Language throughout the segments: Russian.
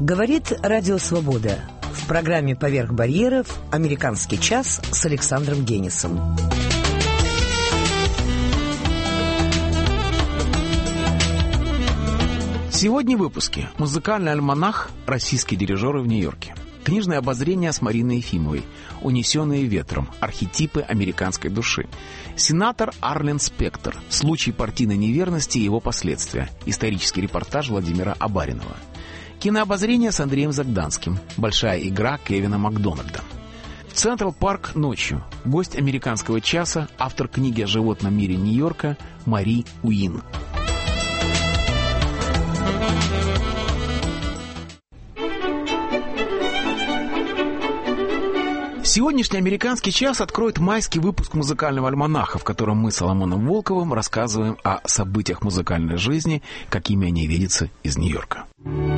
Говорит Радио Свобода. В программе «Поверх барьеров» «Американский час» с Александром Генисом. Сегодня в выпуске музыкальный альманах «Российские дирижеры в Нью-Йорке». Книжное обозрение с Мариной Ефимовой «Унесенные ветром. Архетипы американской души». Сенатор Арлен Спектор. Случай партийной неверности и его последствия. Исторический репортаж Владимира Абаринова. Кинообозрение с Андреем Загданским. Большая игра Кевина Макдональда. В Централ Парк ночью. Гость американского часа, автор книги о животном мире Нью-Йорка Мари Уин. Сегодняшний «Американский час» откроет майский выпуск музыкального альманаха, в котором мы с Соломоном Волковым рассказываем о событиях музыкальной жизни, какими они видятся из Нью-Йорка.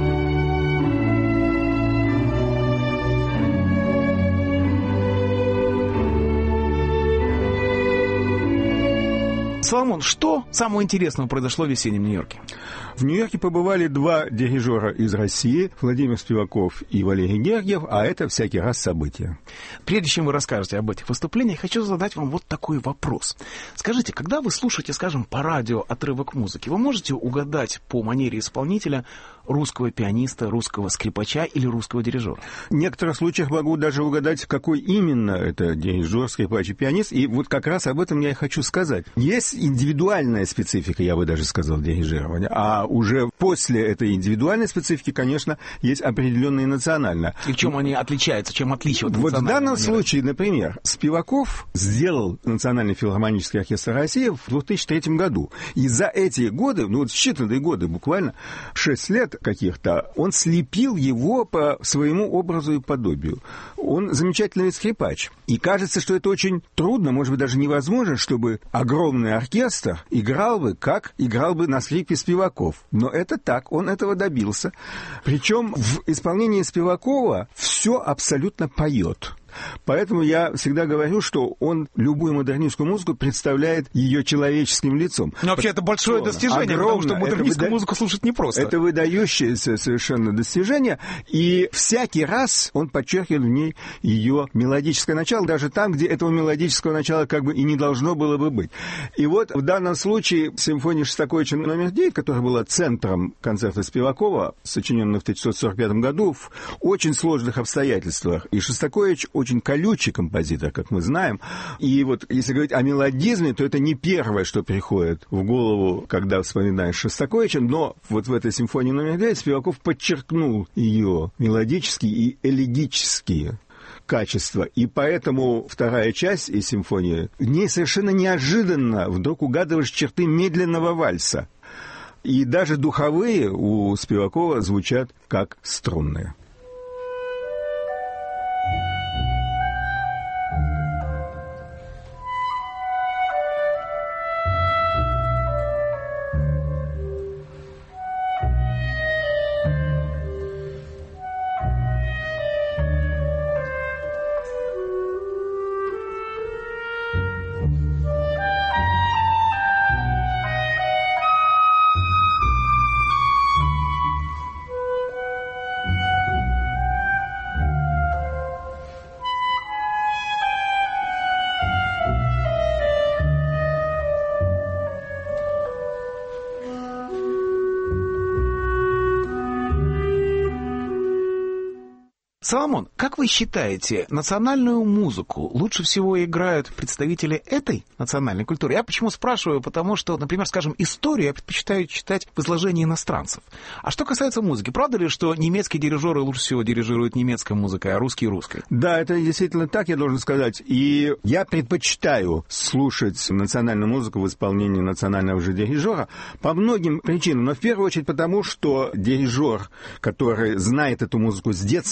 Соломон, что самого интересного произошло в весеннем Нью-Йорке? В Нью-Йорке побывали два дирижера из России, Владимир Спиваков и Валерий Гергиев, а это всякий раз события. Прежде чем вы расскажете об этих выступлениях, хочу задать вам вот такой вопрос. Скажите, когда вы слушаете, скажем, по радио отрывок музыки, вы можете угадать по манере исполнителя русского пианиста, русского скрипача или русского дирижера? В некоторых случаях могу даже угадать, какой именно это дирижер, скрипач и пианист, и вот как раз об этом я и хочу сказать. Есть индивидуальная специфика, я бы даже сказал, дирижирования, а уже после этой индивидуальной специфики, конечно, есть определенная национальная. И в чем они отличаются, чем отличие от национальной? Вот в данном случае, например, Спиваков сделал Национальный филармонический оркестр России в 2003 году. И за эти годы, вот считанные годы, буквально 6 лет каких-то, он слепил его по своему образу и подобию. Он замечательный скрипач. И кажется, что это очень трудно, может быть, даже невозможно, чтобы огромный оркестр играл бы, как играл бы на скрипке Спиваков. Но это так, он этого добился. Причем в исполнении Спивакова все абсолютно поет. Поэтому я всегда говорю, что он любую модернистскую музыку представляет ее человеческим лицом. Но вообще это большое достижение, потому что модернистскую музыку слушать непросто. Это выдающееся совершенно достижение, и всякий раз он подчеркивает в ней ее мелодическое начало, даже там, где этого мелодического начала как бы и не должно было бы быть. И вот в данном случае симфония Шостаковича номер 9, которая была центром концерта Спивакова, сочиненного в 1945 году, в очень сложных обстоятельствах. И Шостакович очень колючий композитор, как мы знаем. И вот если говорить о мелодизме, то это не первое, что приходит в голову, когда вспоминаешь Шостаковича, но вот в этой симфонии номер 9 Спиваков подчеркнул ее мелодические и элегические качества. И поэтому вторая часть из симфонии, в ней совершенно неожиданно вдруг угадываешь черты медленного вальса. И даже духовые у Спивакова звучат как струнные. Соломон, как вы считаете, национальную музыку лучше всего играют представители этой национальной культуры? Я почему спрашиваю? Потому что, например, скажем, историю я предпочитаю читать в изложении иностранцев. А что касается музыки, правда ли, что немецкие дирижеры лучше всего дирижируют немецкой музыкой, а русские — русской? Да, это действительно так, я должен сказать. И я предпочитаю слушать национальную музыку в исполнении национального же дирижера по многим причинам. Но в первую очередь потому, что дирижер, который знает эту музыку с детства, он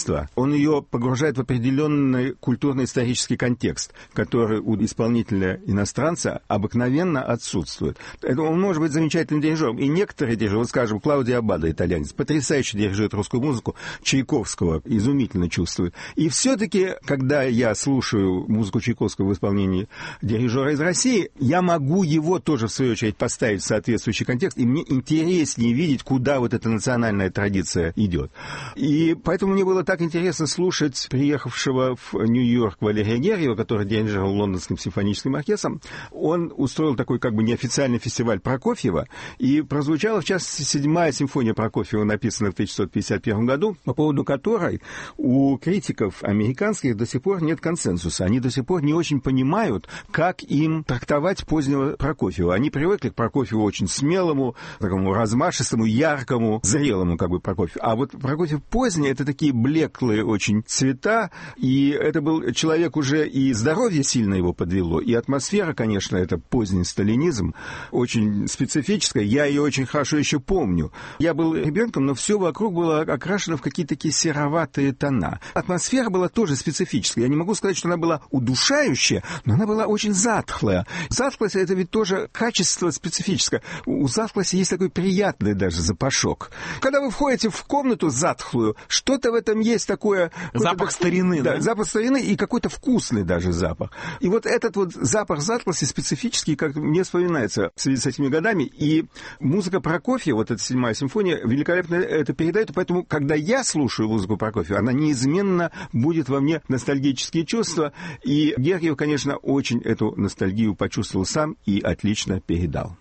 он ее погружает в определенный культурно-исторический контекст, который у исполнителя иностранца обыкновенно отсутствует. Он может быть замечательным дирижером. И некоторые дирижеры, вот скажем, Клаудио Аббадо, итальянец, потрясающе дирижирует русскую музыку, Чайковского изумительно чувствует. И все-таки, когда я слушаю музыку Чайковского в исполнении дирижера из России, я могу его тоже, в свою очередь, поставить в соответствующий контекст, и мне интереснее видеть, куда вот эта национальная традиция идет. И поэтому мне было так интересно слушать приехавшего в Нью-Йорк Валерия Гергиева, который дирижировал Лондонским симфоническим оркестром. Он устроил такой как бы неофициальный фестиваль Прокофьева, и прозвучала, в частности, 7-я симфония Прокофьева, написанная в 1651 году, по поводу которой у критиков американских до сих пор нет консенсуса. Они до сих пор не очень понимают, как им трактовать позднего Прокофьева. Они привыкли к Прокофьеву очень смелому, такому размашистому, яркому, зрелому как бы Прокофьеву. А вот Прокофьев поздний — это такие блеклые очень цвета, и это был человек уже, и здоровье сильно его подвело, и атмосфера, конечно, это поздний сталинизм, очень специфическая. Я ее очень хорошо еще помню. Я был ребенком, но все вокруг было окрашено в какие-то такие сероватые тона. Атмосфера была тоже специфическая. Я не могу сказать, что она была удушающая, но она была очень затхлая. Затхлость — это ведь тоже качество специфическое. У затхлости есть такой приятный даже запашок. Когда вы входите в комнату затхлую, что-то в этом есть такое... Запах старины, да? Запах старины и какой-то вкусный даже запах. И вот этот вот запах затхлости специфический, как мне вспоминается в связи с этими годами. И музыка Прокофьева, вот эта 7-я симфония, великолепно это передает. Поэтому, когда я слушаю музыку Прокофьева, она неизменно будет во мне ностальгические чувства. И Гергиев, конечно, очень эту ностальгию почувствовал сам и отлично передал.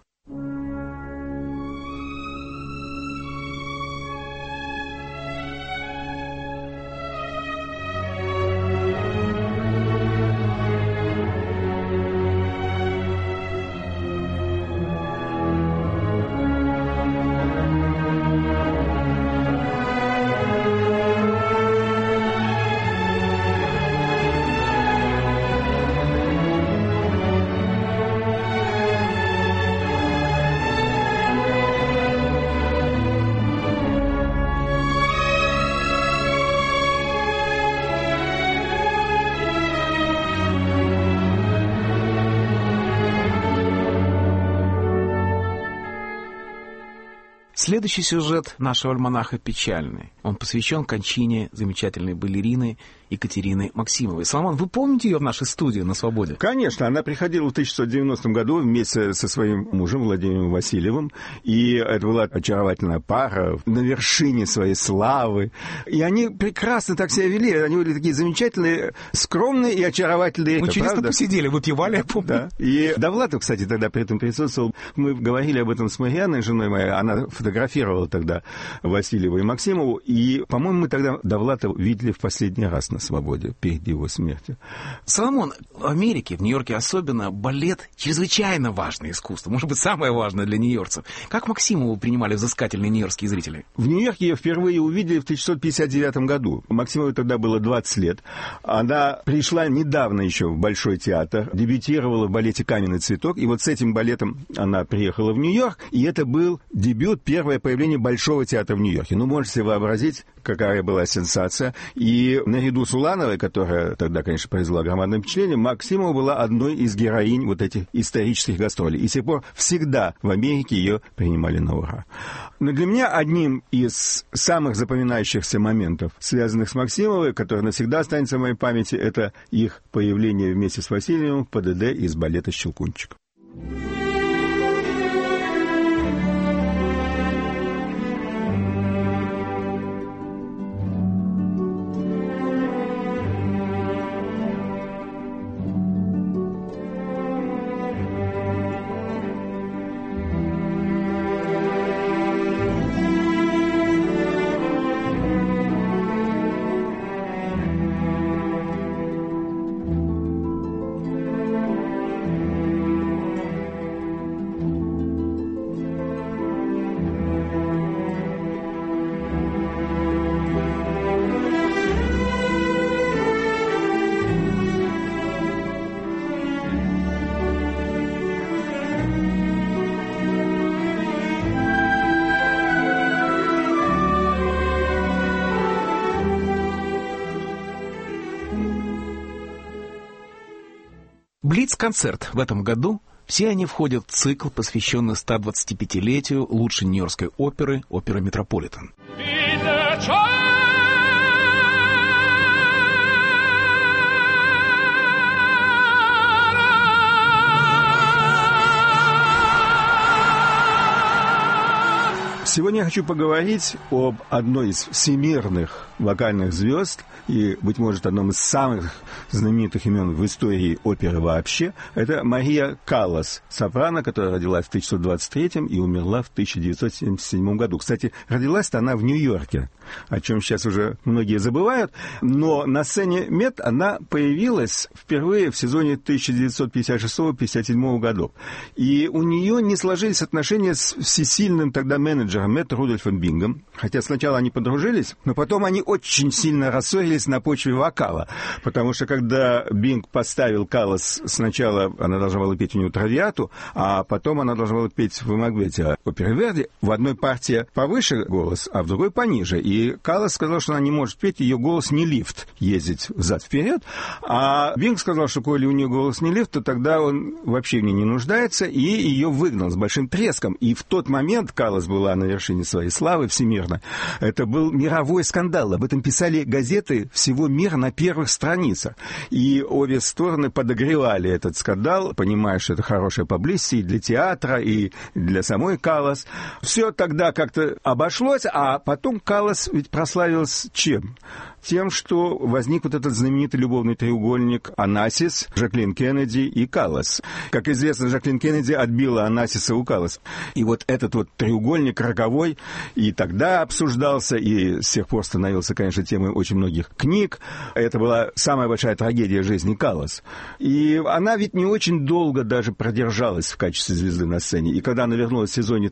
Следующий сюжет нашего альманаха печальный. Он посвящен кончине замечательной балерины Екатерины Максимовой. Соломон, вы помните ее в нашей студии на «Свободе»? Конечно, она приходила в 1990 году вместе со своим мужем Владимиром Васильевым, и это была очаровательная пара на вершине своей славы. И они прекрасно так себя вели, они были такие замечательные, скромные и очаровательные. Мы чудесно посидели, выпивали, я помню. Да. И Довлатов, кстати, тогда при этом присутствовал. Мы говорили об этом с Марианной, женой моей, она фотографировала тогда Васильева и Максимову, и, по-моему, мы тогда Довлатова видели в последний раз на «Свободе», перед его смертью. Соломон, в Америке, в Нью-Йорке особенно, балет чрезвычайно важное искусство, может быть, самое важное для нью-йоркцев. Как Максимову принимали взыскательные нью-йоркские зрители? В Нью-Йорке ее впервые увидели в 1959 году. Максимовой тогда было 20 лет. Она пришла недавно еще в Большой театр, дебютировала в балете «Каменный цветок», и вот с этим балетом она приехала в Нью-Йорк, и это был дебют, первое появление Большого театра в Нью-Йорке. Ну, можете вообразить, какая была сенсация. И наряду с Улановой, которая тогда, конечно, произвела громадное впечатление, Максимова была одной из героинь вот этих исторических гастролей. И с тех пор всегда в Америке ее принимали на ура. Но для меня одним из самых запоминающихся моментов, связанных с Максимовой, который навсегда останется в моей памяти, это их появление вместе с Васильевым в ПДД из балета «Щелкунчик». Блиц-концерт в этом году. Все они входят в цикл, посвященный 125-летию лучшей нью-йоркской оперы «Метрополитен». Сегодня я хочу поговорить об одной из всемирных вокальных звезд и, быть может, одном из самых знаменитых имен в истории оперы вообще. Это Мария Каллас, сопрано, которая родилась в 1923 и умерла в 1977 году. Кстати, родилась-то она в Нью-Йорке, о чем сейчас уже многие забывают, но на сцене Мет она появилась впервые в сезоне 1956-57 годов. И у нее не сложились отношения с всесильным тогда менеджером Мет Рудольфом Бингом, хотя сначала они подружились, но потом они очень сильно рассорились на почве вокала, потому что когда Бинг поставил Каллас, сначала она должна была петь у него «Травиату», а потом она должна была петь в «Макбете» оперы Верди. В одной партии повыше голос, а в другой пониже. И Каллас сказал, что она не может петь, ее голос не лифт ездить взад-вперед. А Бинг сказал, что коли у нее голос не лифт, то тогда он вообще в ней не нуждается, и ее выгнал с большим треском. И в тот момент Каллас была на вершине своей славы всемирно. Это был мировой скандал. Об этом писали газеты всего мира на первых страницах. И обе стороны подогревали этот скандал, понимая, что это хорошая паблисити и для театра, и для самой Каллас. Все тогда как-то обошлось, а потом Каллас ведь прославилась чем? Тем, что возник вот этот знаменитый любовный треугольник Онасис, Жаклин Кеннеди и Каллас. Как известно, Жаклин Кеннеди отбила Онасиса у Каллас. И вот этот вот треугольник роковой и тогда обсуждался, и с тех пор становился, конечно, темой очень многих книг. Это была самая большая трагедия жизни Каллас. И она ведь не очень долго даже продержалась в качестве звезды на сцене. И когда она вернулась в сезоне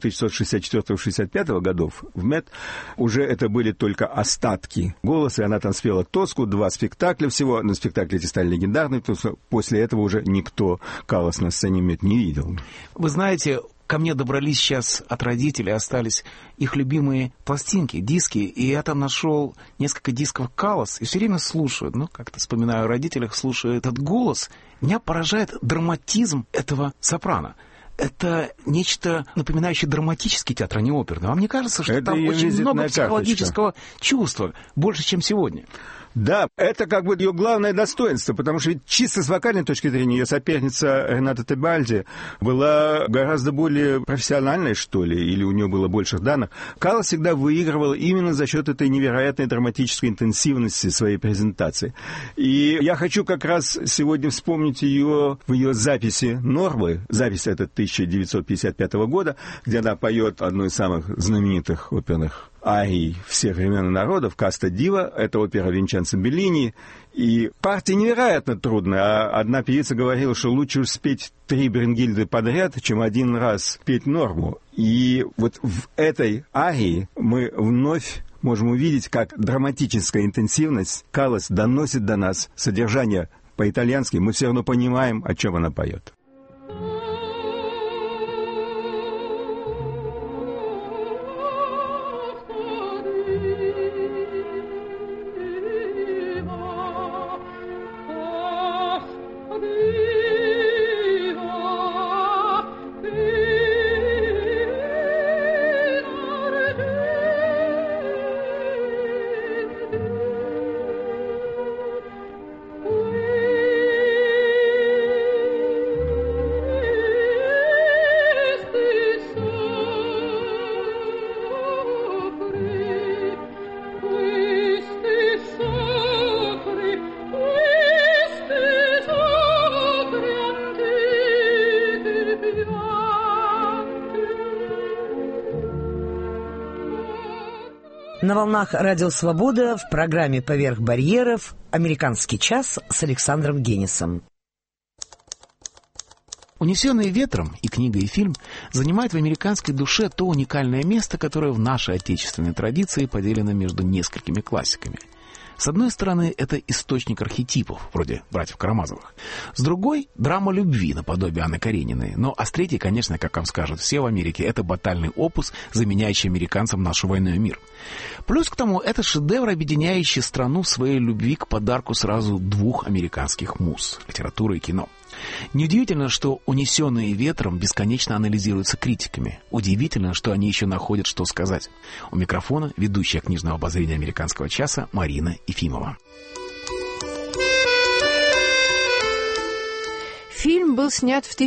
1964-65 годов в Мет, уже это были только остатки голоса, и она там спела «Тоску», 2 спектакля всего, но спектакли эти стали легендарными, потому что после этого уже никто Каллас на сцене Мет не видел. Вы знаете, ко мне добрались сейчас от родителей, остались их любимые пластинки, диски, и я там нашел несколько дисков Каллас, и все время слушаю, как-то вспоминаю о родителях, слушаю этот голос. Меня поражает драматизм этого сопрано. Это нечто напоминающее драматический театр, а не оперный. Вам не кажется, что там очень много психологического чувства, больше, чем сегодня? Да, это как бы ее главное достоинство, потому что ведь чисто с вокальной точки зрения ее соперница Рената Тебальди была гораздо более профессиональной, что ли, или у нее было больше данных. Каллас всегда выигрывала именно за счет этой невероятной драматической интенсивности своей презентации. И я хочу как раз сегодня вспомнить ее в ее записи «Норвы». Запись это 1955 года, где она поет одну из самых знаменитых оперных арий всех времен и народов, «Каста Дива», это опера Винченцо Беллини, и партия невероятно трудная. Одна певица говорила, что лучше уж спеть 3 Бренгильды подряд, чем один раз петь Норму. И вот в этой арии мы вновь можем увидеть, как драматическая интенсивность Каллас доносит до нас содержание по-итальянски. Мы все равно понимаем, о чем она поет. На волнах Радио Свобода в программе «Поверх барьеров» «Американский час» с Александром Генисом. «Унесенные ветром» и книга, и фильм занимают в американской душе то уникальное место, которое в нашей отечественной традиции поделено между несколькими классиками. С одной стороны, это источник архетипов, вроде «Братьев Карамазовых». С другой — драма любви, наподобие Анны Карениной. Ну, а с третьей, конечно, как вам скажут все в Америке, это батальный опус, заменяющий американцам нашу «Войну и мир». Плюс к тому, это шедевр, объединяющий страну в своей любви к подарку сразу двух американских муз — литературы и кино. Неудивительно, что «Унесенные ветром» бесконечно анализируются критиками. Удивительно, что они еще находят, что сказать. У микрофона ведущая книжного обозрения «Американского часа» Марина Ефимова. Фильм был снят в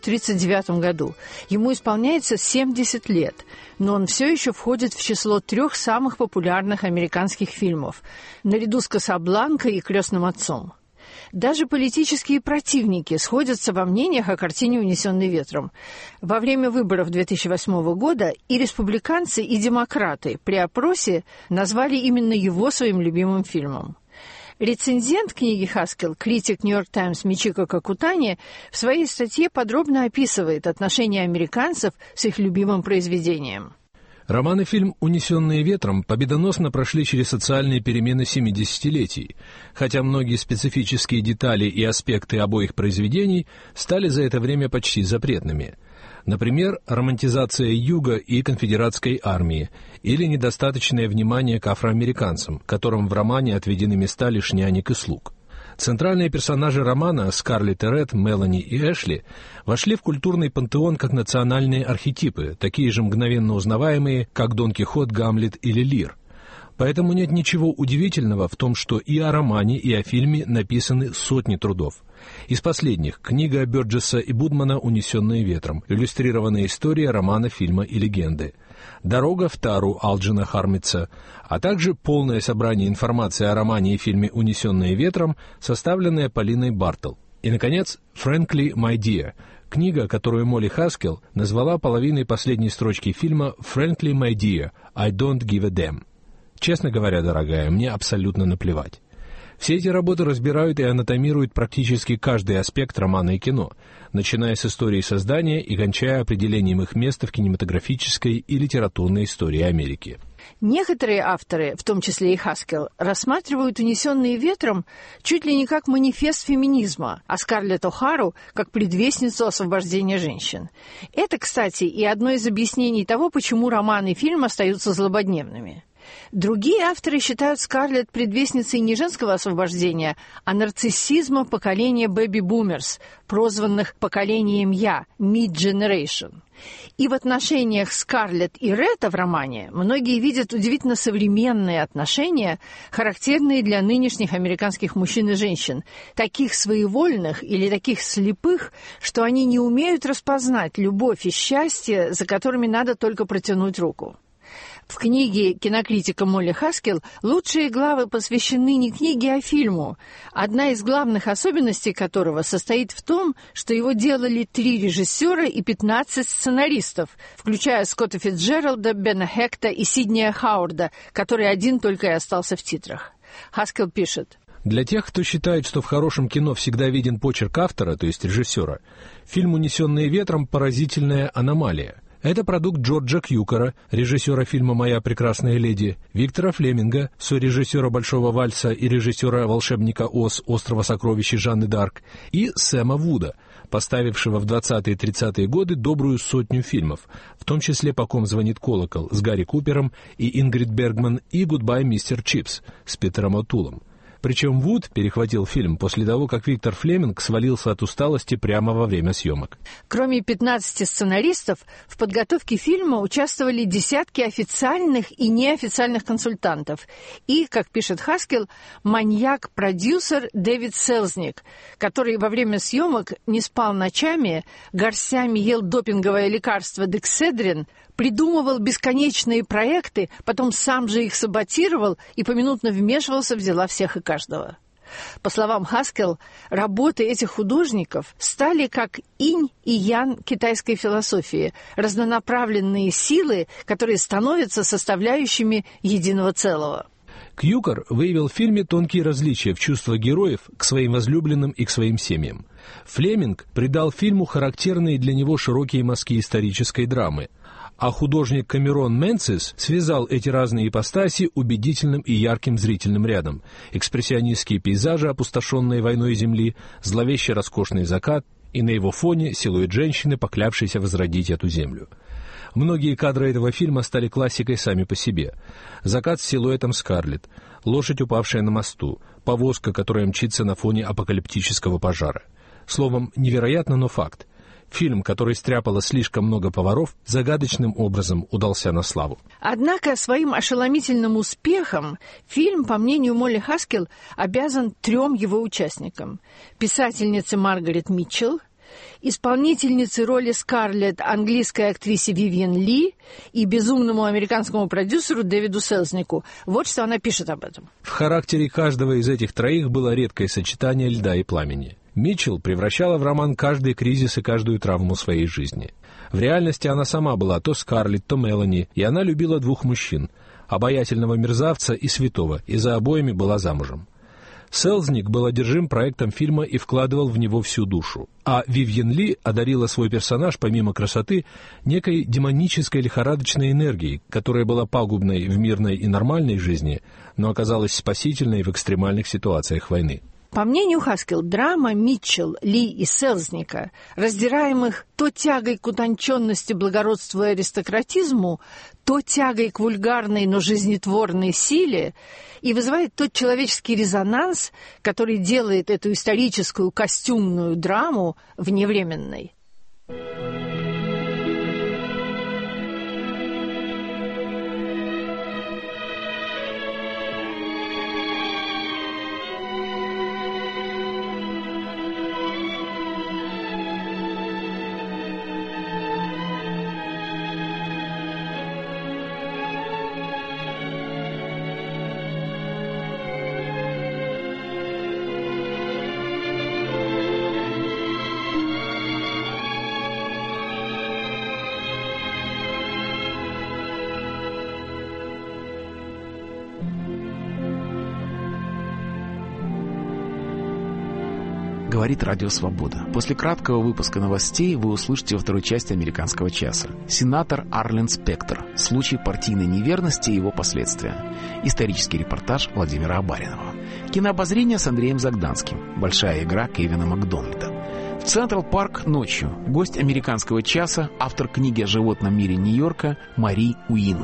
1939 году. Ему исполняется 70 лет, но он все еще входит в число 3 самых популярных американских фильмов, наряду с «Касабланкой» и «Крестным отцом». Даже политические противники сходятся во мнениях о картине «Унесенный ветром». Во время выборов 2008 года и республиканцы, и демократы при опросе назвали именно его своим любимым фильмом. Рецензент книги Хаскел, критик «Нью-Йорк Таймс» Мичико Какутани, в своей статье подробно описывает отношения американцев с их любимым произведением. Роман и фильм «Унесенные ветром» победоносно прошли через социальные перемены 70-летий, хотя многие специфические детали и аспекты обоих произведений стали за это время почти запретными. Например, романтизация Юга и конфедератской армии или недостаточное внимание к афроамериканцам, которым в романе отведены места лишь нянек и слуг. Центральные персонажи романа Скарлетт и Ред, Мелани и Эшли вошли в культурный пантеон как национальные архетипы, такие же мгновенно узнаваемые, как Дон Кихот, Гамлет или Лир. Поэтому нет ничего удивительного в том, что и о романе, и о фильме написаны сотни трудов. Из последних — книга Бёрджесса и Будмана «Унесенные ветром», иллюстрированная история романа, фильма и легенды, «Дорога в Тару» Алджина Хармитца, а также полное собрание информации о романе и фильме «Унесенные ветром», составленное Полиной Бартл. И, наконец, «Frankly, My Dear», книга, которую Молли Хаскел назвала половиной последней строчки фильма «Frankly, My Dear, I don't give a damn». Честно говоря, дорогая, мне абсолютно наплевать. Все эти работы разбирают и анатомируют практически каждый аспект романа и кино, начиная с истории создания и кончая определением их места в кинематографической и литературной истории Америки. Некоторые авторы, в том числе и Хаскел, рассматривают «Унесенные ветром» чуть ли не как манифест феминизма, а Скарлетт О'Хару как предвестницу освобождения женщин. Это, кстати, и одно из объяснений того, почему роман и фильм остаются злободневными. Другие авторы считают Скарлетт предвестницей не женского освобождения, а нарциссизма поколения бэби-бумерс, прозванных поколением «Я» – «Mid-Generation». И в отношениях Скарлетт и Ретта в романе многие видят удивительно современные отношения, характерные для нынешних американских мужчин и женщин, таких своевольных или таких слепых, что они не умеют распознать любовь и счастье, за которыми надо только протянуть руку. В книге кинокритика Молли Хаскел лучшие главы посвящены не книге, а фильму, одна из главных особенностей которого состоит в том, что его делали 3 режиссера и 15 сценаристов, включая Скотта Фицджералда, Бена Хекта и Сиднея Хауарда, который один только и остался в титрах. Хаскел пишет: Для тех, кто считает, что в хорошем кино всегда виден почерк автора, то есть режиссера, фильм «Унесенные ветром» — поразительная аномалия. Это продукт Джорджа Кьюкера, режиссера фильма «Моя прекрасная леди», Виктора Флеминга, сорежиссера «Большого вальса» и режиссера «Волшебника Оз», «Острова сокровищ» Жанны Дарк, и Сэма Вуда, поставившего в 20-30-е годы добрую 100 фильмов, в том числе «По ком звонит колокол» с Гарри Купером и Ингрид Бергман и «Гудбай, мистер Чипс» с Питером О'Тулом. Причем Вуд перехватил фильм после того, как Виктор Флеминг свалился от усталости прямо во время съемок. Кроме 15 сценаристов, в подготовке фильма участвовали десятки официальных и неофициальных консультантов. И, как пишет Хаскел, маньяк-продюсер Дэвид Селзник, который во время съемок не спал ночами, горстями ел допинговое лекарство декседрин, придумывал бесконечные проекты, потом сам же их саботировал и поминутно вмешивался в дела всех и каждого. По словам Хаскел, работы этих художников стали как инь и ян китайской философии, разнонаправленные силы, которые становятся составляющими единого целого. Кьюкер выявил в фильме тонкие различия в чувствах героев к своим возлюбленным и к своим семьям. Флеминг придал фильму характерные для него широкие мазки исторической драмы, а художник Камерон Менцис связал эти разные ипостаси убедительным и ярким зрительным рядом: экспрессионистские пейзажи, опустошенные войной земли, зловеще роскошный закат и на его фоне силуэт женщины, поклявшейся возродить эту землю. Многие кадры этого фильма стали классикой сами по себе. Закат с силуэтом Скарлетт, лошадь, упавшая на мосту, повозка, которая мчится на фоне апокалиптического пожара. Словом, невероятно, но факт. Фильм, который стряпало слишком много поваров, загадочным образом удался на славу. Однако своим ошеломительным успехом фильм, по мнению Молли Хаскел, обязан 3 его участникам. Писательнице Маргарет Митчелл, исполнительнице роли Скарлетт английской актрисе Вивиан Ли и безумному американскому продюсеру Дэвиду Селзнику. Вот что она пишет об этом. В характере каждого из этих троих было редкое сочетание льда и пламени. Митчелл превращала в роман каждый кризис и каждую травму своей жизни. В реальности она сама была то Скарлетт, то Мелани, и она любила 2 мужчин — обаятельного мерзавца и святого, и за обоими была замужем. Селзник был одержим проектом фильма и вкладывал в него всю душу. А Вивьен Ли одарила свой персонаж, помимо красоты, некой демонической лихорадочной энергией, которая была пагубной в мирной и нормальной жизни, но оказалась спасительной в экстремальных ситуациях войны. По мнению Хаскел, драма Митчелл, Ли и Селзника, раздираемых то тягой к утонченности, благородству и аристократизму, то тягой к вульгарной, но жизнетворной силе, и вызывает тот человеческий резонанс, который делает эту историческую костюмную драму вневременной. Говорит Радио Свобода. После краткого выпуска новостей вы услышите во второй части «Американского часа». Сенатор Арлен Спектор. Случай партийной неверности и его последствия. Исторический репортаж Владимира Абаринова. Кинообозрение с Андреем Загданским. Большая игра Кевина Макдональда. В Централ Парк ночью. Гость «Американского часа», автор книги о животном мире Нью-Йорка Мари Уин.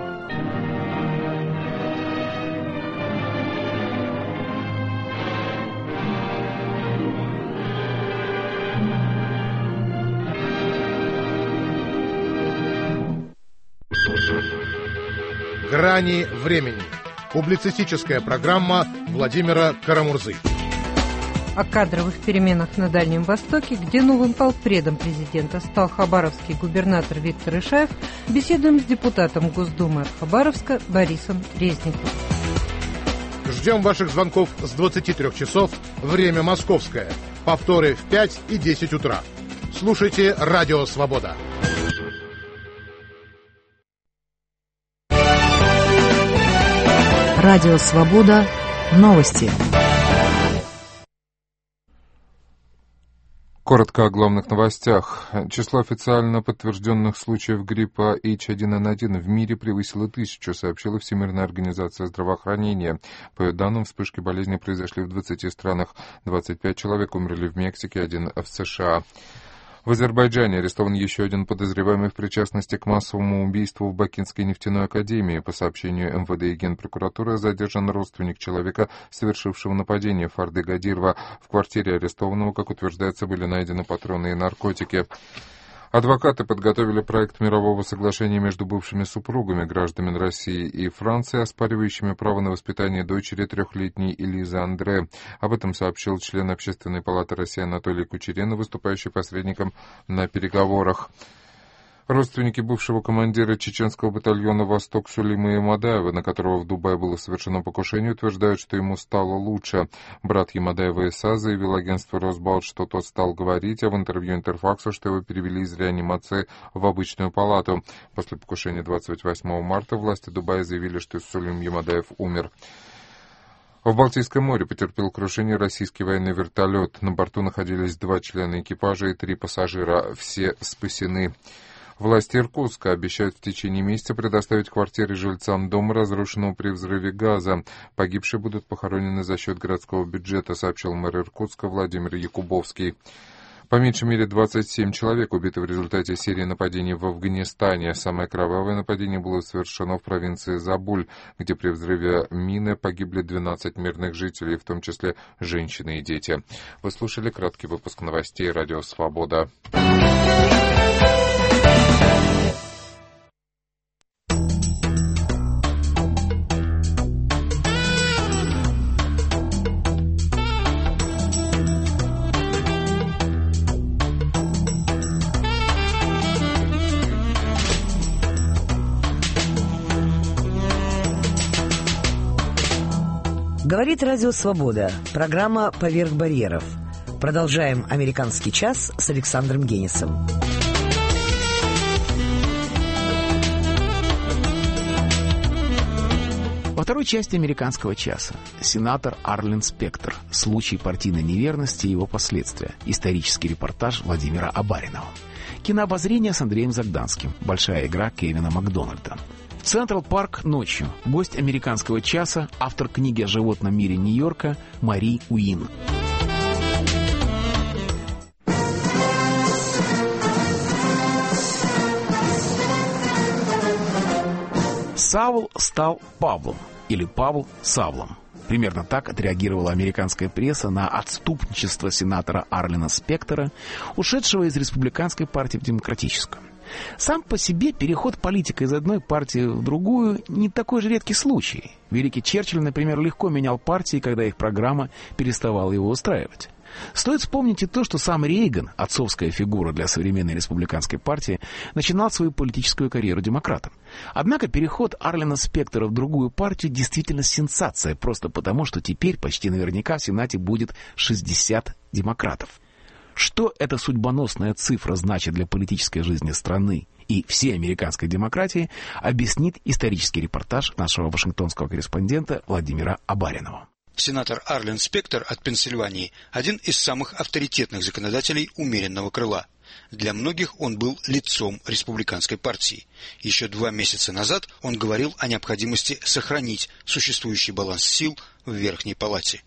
«Грани времени». Публицистическая программа Владимира Карамурзы. О кадровых переменах на Дальнем Востоке, где новым полпредом президента стал хабаровский губернатор Виктор Ишаев, беседуем с депутатом Госдумы от Хабаровска Борисом Резниковым. Ждем ваших звонков с 23 часов, время московское. Повторы в 5 и 10 утра. Слушайте «Радио Свобода». Радио Свобода. Новости. Коротко о главных новостях. Число официально подтвержденных случаев гриппа H1N1 в мире превысило 1000, сообщила Всемирная организация здравоохранения. По ее данным, вспышки болезни произошли в 20 странах. 25 человек умерли в Мексике, 1 в США. В Азербайджане арестован еще один подозреваемый в причастности к массовому убийству в Бакинской нефтяной академии. По сообщению МВД и Генпрокуратуры, задержан родственник человека, совершившего нападение, Фарды Гадирова. В квартире арестованного, как утверждается, были найдены патроны и наркотики. Адвокаты подготовили проект мирового соглашения между бывшими супругами, гражданами России и Франции, оспаривающими право на воспитание дочери 3-летней Элизы Андре. Об этом сообщил член Общественной палаты России Анатолий Кучеренко, выступающий посредником на переговорах. Родственники бывшего командира чеченского батальона «Восток» Сулейма Ямадаева, на которого в Дубае было совершено покушение, утверждают, что ему стало лучше. Брат Ямадаева Иса заявил агентству «Росбалт», что тот стал говорить, а в интервью Интерфаксу, что его перевели из реанимации в обычную палату. После покушения 28 марта власти Дубая заявили, что Сулейм Ямадаев умер. В Балтийском море потерпел крушение российский военный вертолет. На борту находились 2 члена экипажа и 3 пассажира. Все спасены. Власти Иркутска обещают в течение месяца предоставить квартиры жильцам дома, разрушенного при взрыве газа. Погибшие будут похоронены за счет городского бюджета, сообщил мэр Иркутска Владимир Якубовский. По меньшей мере 27 человек убиты в результате серии нападений в Афганистане. Самое кровавое нападение было совершено в провинции Забуль, где при взрыве мины погибли 12 мирных жителей, в том числе женщины и дети. Вы слушали краткий выпуск новостей «Радио Свобода». Говорит Радио Свобода. Программа «Поверх барьеров». Продолжаем «Американский час» с Александром Генисом. Во второй части «Американского часа» сенатор Арлен Спектор. Случай партийной неверности и его последствия. Исторический репортаж Владимира Абаринова. Кинообозрение с Андреем Загданским. Большая игра Кевина Макдональда. Централ Парк ночью. Гость «Американского часа», автор книги о животном мире Нью-Йорка Мари Уин. Саул стал Павлом, или Павел Савлом. Примерно так отреагировала американская пресса на отступничество сенатора Арлена Спектора, ушедшего из республиканской партии в демократическую. Сам по себе переход политика из одной партии в другую не такой же редкий случай. Великий Черчилль, например, легко менял партии, когда их программа переставала его устраивать. Стоит вспомнить и то, что сам Рейган, отцовская фигура для современной республиканской партии, начинал свою политическую карьеру демократом. Однако переход Арлена Спектора в другую партию действительно сенсация, просто потому, что теперь почти наверняка в Сенате будет 60 демократов. Что эта судьбоносная цифра значит для политической жизни страны и всей американской демократии, объяснит исторический репортаж нашего вашингтонского корреспондента Владимира Абаринова. Сенатор Арлен Спектор от Пенсильвании – один из самых авторитетных законодателей умеренного крыла. Для многих он был лицом республиканской партии. Еще 2 месяца назад он говорил о необходимости сохранить существующий баланс сил в Верхней Палате.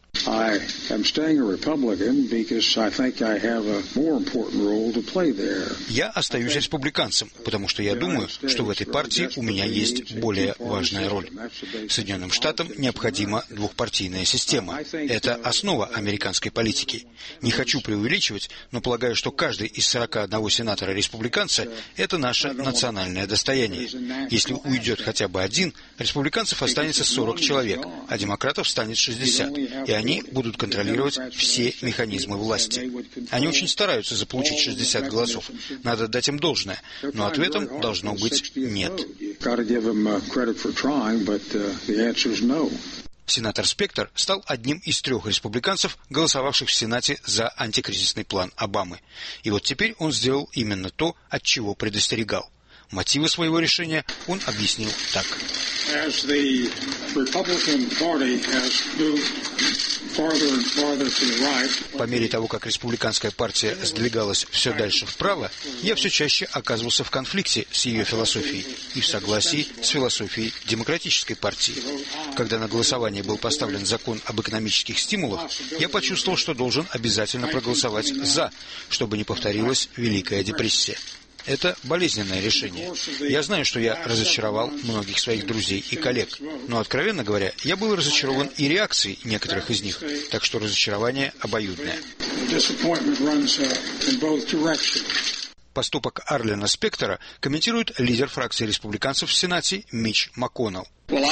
Я остаюсь республиканцем, потому что я думаю, что в этой партии у меня есть более важная роль. Соединенным Штатам необходима двухпартийная система. Это основа американской политики. Не хочу преувеличивать, но полагаю, что каждый из 41 сенатора-республиканца – это наше национальное достояние. Если уйдет хотя бы один, республиканцев останется 40 человек, а демократов станет 60, и они будут контролировать все механизмы власти. Они очень стараются заполучить 60 голосов. Надо дать им должное, но ответом должно быть «нет». Сенатор Спектор стал одним из 3 республиканцев, голосовавших в Сенате за антикризисный план Обамы. И вот теперь он сделал именно то, от чего предостерегал. Мотивы своего решения он объяснил так. По мере того, как республиканская партия сдвигалась все дальше вправо, я все чаще оказывался в конфликте с ее философией и в согласии с философией демократической партии. Когда на голосование был поставлен закон об экономических стимулах, я почувствовал, что должен обязательно проголосовать «за», чтобы не повторилась Великая депрессия. Это болезненное решение. Я знаю, что я разочаровал многих своих друзей и коллег, но, откровенно говоря, я был разочарован и реакцией некоторых из них, так что разочарование обоюдное. Поступок Арлена Спектора комментирует лидер фракции республиканцев в Сенате Митч МакКоннелл.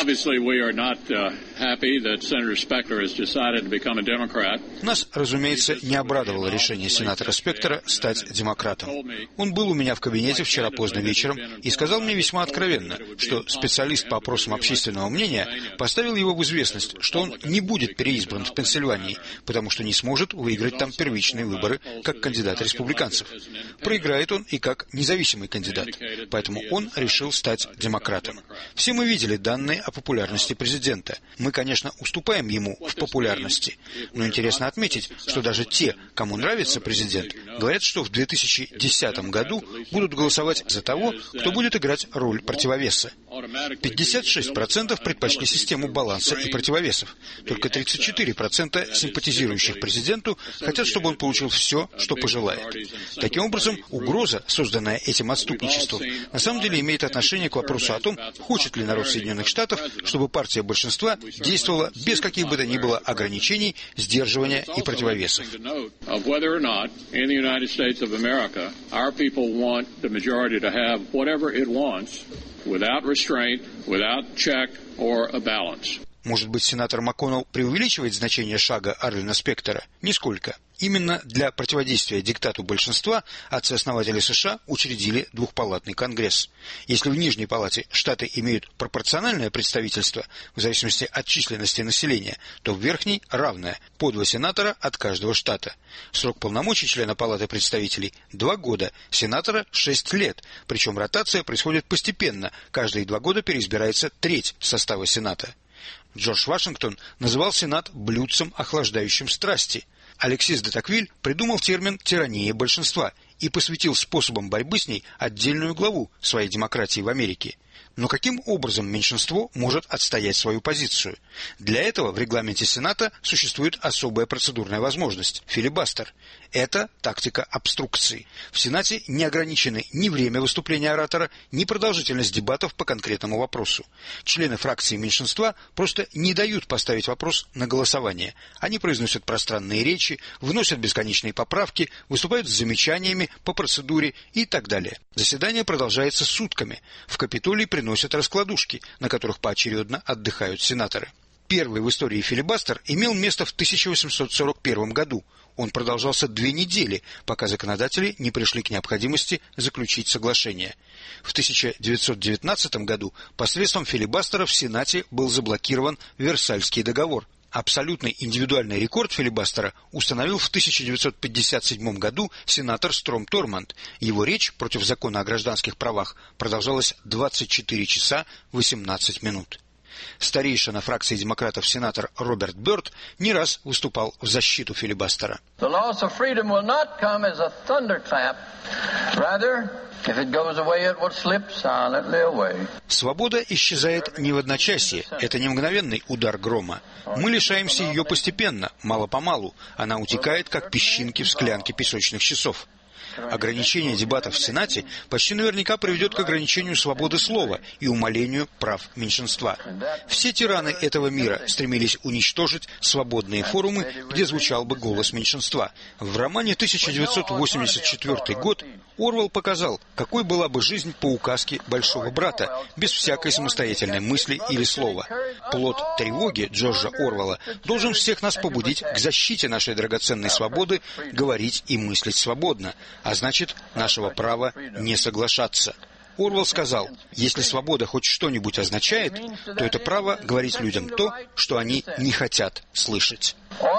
Нас, разумеется, не обрадовало решение сенатора Спектора стать демократом. Он был у меня в кабинете вчера поздно вечером и сказал мне весьма откровенно, что специалист по опросам общественного мнения поставил его в известность, что он не будет переизбран в Пенсильвании, потому что не сможет выиграть там первичные выборы как кандидат республиканцев. Проиграет он и как независимый кандидат, поэтому он решил стать демократом. Все мы видели данные о популярности президента. Мы, конечно, уступаем ему в популярности, но интересно отметить, что даже те, кому нравится президент, говорят, что в 2010 году будут голосовать за того, кто будет играть роль противовеса. 56% предпочли систему баланса и противовесов. Только 34% симпатизирующих президенту хотят, чтобы он получил все, что пожелает. Таким образом, угроза, созданная этим отступничеством, на самом деле имеет отношение к вопросу о том, хочет ли народ Соединенных Штатов, чтобы партия большинства действовала без каких бы то ни было ограничений, сдерживания и противовесов. Может быть, сенатор МакКоннелл преувеличивает значение шага Арлена Спектора? Нисколько. Именно для противодействия диктату большинства отцы-основатели США учредили двухпалатный Конгресс. Если в Нижней палате штаты имеют пропорциональное представительство в зависимости от численности населения, то в Верхней равное – по 2 сенатора от каждого штата. Срок полномочий члена Палаты представителей – 2 года, сенатора – 6 лет. Причем ротация происходит постепенно, каждые 2 года переизбирается треть состава Сената. Джордж Вашингтон называл Сенат блюдцем, охлаждающим страсти. Алексис де Токвиль придумал термин «тирания большинства» и посвятил способам борьбы с ней отдельную главу своей демократии в Америке. Но каким образом меньшинство может отстоять свою позицию? Для этого в регламенте Сената существует особая процедурная возможность – филибастер. Это тактика обструкции. В Сенате не ограничены ни время выступления оратора, ни продолжительность дебатов по конкретному вопросу. Члены фракции меньшинства просто не дают поставить вопрос на голосование. Они произносят пространные речи, вносят бесконечные поправки, выступают с замечаниями по процедуре и так далее. Заседание продолжается сутками. В Капитолии приносят раскладушки, на которых поочередно отдыхают сенаторы. Первый в истории филибастер имел место в 1841 году. Он продолжался 2 недели, пока законодатели не пришли к необходимости заключить соглашение. В 1919 году посредством филибастера в Сенате был заблокирован Версальский договор. Абсолютный индивидуальный рекорд филибастера установил в 1957 году сенатор Стром Торманд. Его речь против закона о гражданских правах продолжалась 24 часа 18 минут. Старейшина фракции демократов сенатор Роберт Бёрд не раз выступал в защиту филибастера. Свобода исчезает не в одночасье, это не мгновенный удар грома. Мы лишаемся ее постепенно, мало-помалу. Она утекает, как песчинки в склянке песочных часов. Ограничение дебатов в Сенате почти наверняка приведет к ограничению свободы слова и умалению прав меньшинства. Все тираны этого мира стремились уничтожить свободные форумы, где звучал бы голос меньшинства. В романе «1984 год» Орвелл показал, какой была бы жизнь по указке Большого брата, без всякой самостоятельной мысли или слова. Плод тревоги Джорджа Орвелла должен всех нас побудить к защите нашей драгоценной свободы говорить и мыслить свободно, а значит, нашего права не соглашаться. Орвелл сказал, если свобода хоть что-нибудь означает, то это право говорить людям то, что они не хотят слышать.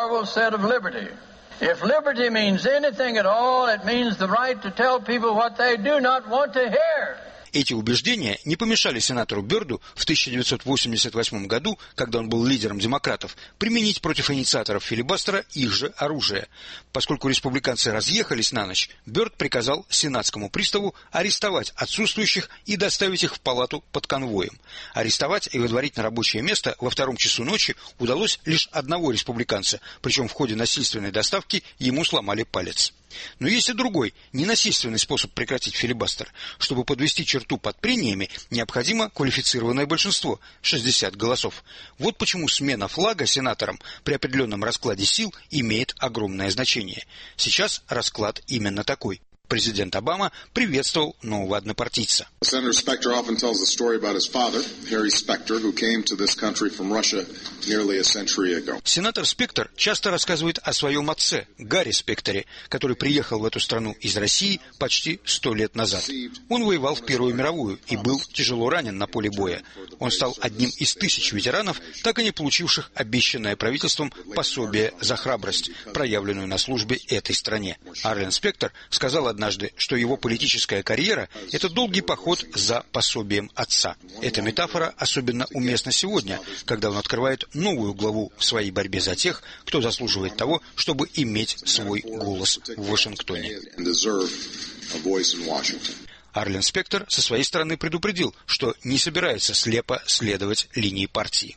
If liberty means anything at all, it means the right to tell people what they do not want to hear. Эти убеждения не помешали сенатору Бёрду в 1988 году, когда он был лидером демократов, применить против инициаторов филибастера их же оружие. Поскольку республиканцы разъехались на ночь, Бёрд приказал сенатскому приставу арестовать отсутствующих и доставить их в палату под конвоем. Арестовать и выдворить на рабочее место во 2 часу ночи удалось лишь одного республиканца, причем в ходе насильственной доставки ему сломали палец. Но есть и другой, ненасильственный способ прекратить филибастер. Чтобы подвести черту под прениями, необходимо квалифицированное большинство – 60 голосов. Вот почему смена флага сенатором при определенном раскладе сил имеет огромное значение. Сейчас расклад именно такой. Президент Обама приветствовал нового однопартийца. Сенатор Спектор часто рассказывает о своем отце, Гарри Спекторе, который приехал в эту страну из России почти 100 лет назад. Он воевал в Первую мировую и был тяжело ранен на поле боя. Он стал одним из 1000 ветеранов, так и не получивших обещанное правительством пособие за храбрость, проявленную на службе этой стране. Арлен Спектор сказал однажды, что его политическая карьера – это долгий поход за пособием отца. Эта метафора особенно уместна сегодня, когда он открывает новую главу в своей борьбе за тех, кто заслуживает того, чтобы иметь свой голос в Вашингтоне. Арлен Спектор со своей стороны предупредил, что не собирается слепо следовать линии партии.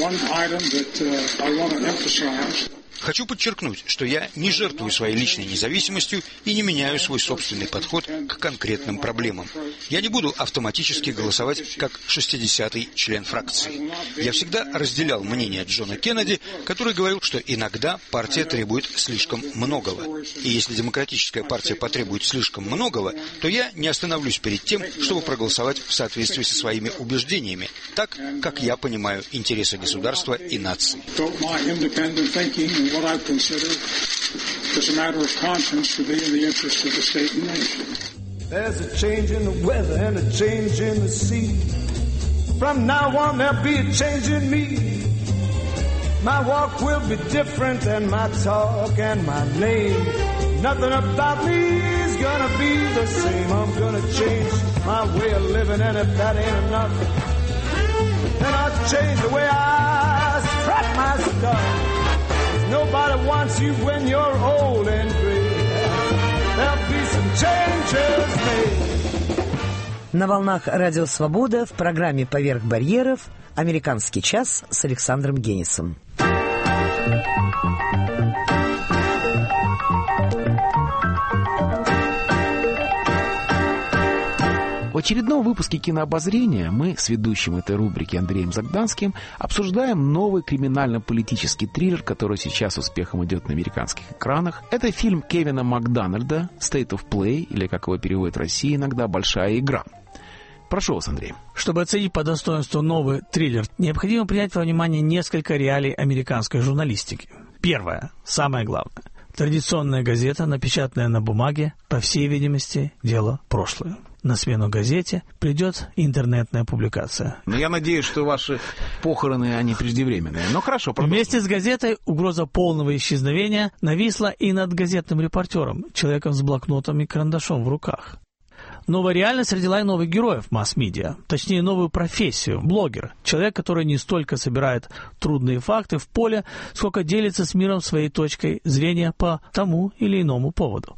Хочу подчеркнуть, что я не жертвую своей личной независимостью и не меняю свой собственный подход к конкретным проблемам. Я не буду автоматически голосовать как 60-й член фракции. Я всегда разделял мнение Джона Кеннеди, который говорил, что иногда партия требует слишком многого. И если демократическая партия потребует слишком многого, то я не остановлюсь перед тем, чтобы проголосовать в соответствии со своими убеждениями, так, как я понимаю интересы государства и нации. What I consider as a matter of conscience to be in the interest of the state and nation. There's a change in the weather and a change in the sea. From now on there'll be a change in me. My walk will be different than my talk and my name. Nothing about me is gonna be the same. I'm gonna change my way of living, and if that ain't enough, then I'll change the way I strut my stuff. Nobody wants you when you're old and gray. There'll be some changes made. На волнах Радио Свобода в программе «Поверх барьеров» «Американский час» с Александром Генисом. В очередном выпуске «Кинообозрения» мы с ведущим этой рубрики Андреем Загданским обсуждаем новый криминально-политический триллер, который сейчас успехом идет на американских экранах. Это фильм Кевина Макдональда «State of Play», или, как его переводят в России иногда, «Большая игра». Прошу вас, Андрей. Чтобы оценить по достоинству новый триллер, необходимо принять во внимание несколько реалий американской журналистики. Первое, самое главное. Традиционная газета, напечатанная на бумаге, по всей видимости, дело прошлое. На смену газете придет интернетная публикация. Но я надеюсь, что ваши похороны, они преждевременные. Но хорошо. Вместе с газетой угроза полного исчезновения нависла и над газетным репортером, человеком с блокнотом и карандашом в руках. Новая реальность родила и новых героев масс-медиа, точнее новую профессию – блогер. Человек, который не столько собирает трудные факты в поле, сколько делится с миром своей точкой зрения по тому или иному поводу.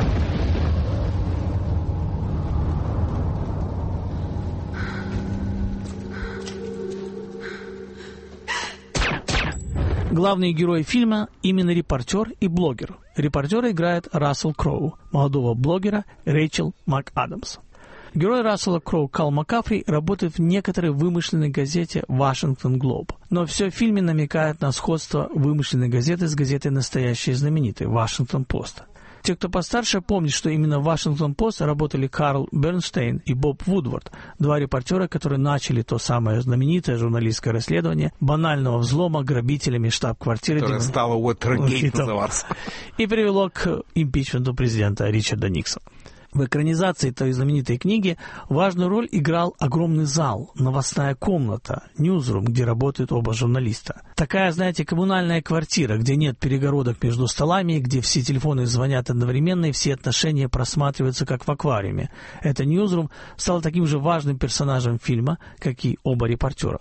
Главные герои фильма именно репортер и блогер. Репортера играет Рассел Кроу, молодого блогера Рэйчел МакАдамс. Герой Рассела Кроу Кал Маккафри работает в некоторой вымышленной газете «Вашингтон Глоб». Но все в фильме намекает на сходство вымышленной газеты с газетой настоящей знаменитой «Вашингтон Пост». Те, кто постарше, помнят, что именно в «Вашингтон-Пост» работали Карл Бернштейн и Боб Вудвард, два репортера, которые начали то самое знаменитое журналистское расследование банального взлома грабителями штаб-квартиры, которое стало Уотергейт называться, и привело к импичменту президента Ричарда Никсона. В экранизации той знаменитой книги важную роль играл огромный зал, новостная комната, ньюзрум, где работают оба журналиста. Такая, знаете, коммунальная квартира, где нет перегородок между столами, где все телефоны звонят одновременно и все отношения просматриваются как в аквариуме. Это ньюзрум стал таким же важным персонажем фильма, как и оба репортера.